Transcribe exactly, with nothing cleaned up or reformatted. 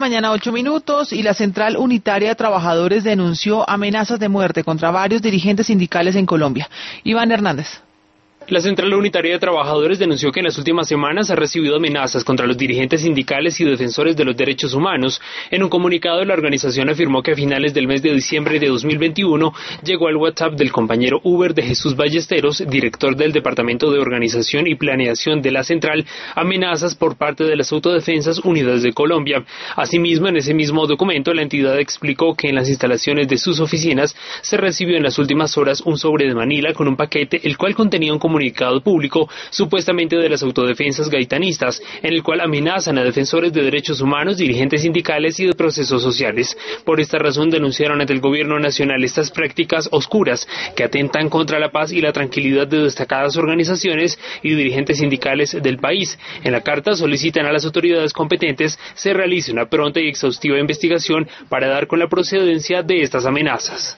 Mañana ocho minutos y la Central Unitaria de Trabajadores denunció amenazas de muerte contra varios dirigentes sindicales en Colombia. Iván Hernández. La Central Unitaria de Trabajadores denunció que en las últimas semanas ha recibido amenazas contra los dirigentes sindicales y defensores de los derechos humanos. En un comunicado, la organización afirmó que a finales del mes de diciembre de dos mil veintiuno llegó al WhatsApp del compañero Uber de Jesús Ballesteros, director del Departamento de Organización y Planeación de la Central, amenazas por parte de las Autodefensas Unidas de Colombia. Asimismo, en ese mismo documento, la entidad explicó que en las instalaciones de sus oficinas se recibió en las últimas horas un sobre de Manila con un paquete, el cual contenía un comunicado comunicado público supuestamente de las autodefensas gaitanistas, en el cual amenazan a defensores de derechos humanos, dirigentes sindicales y de procesos sociales. Por esta razón denunciaron ante el gobierno nacional estas prácticas oscuras que atentan contra la paz y la tranquilidad de destacadas organizaciones y dirigentes sindicales del país. En la carta solicitan a las autoridades competentes se realice una pronta y exhaustiva investigación para dar con la procedencia de estas amenazas.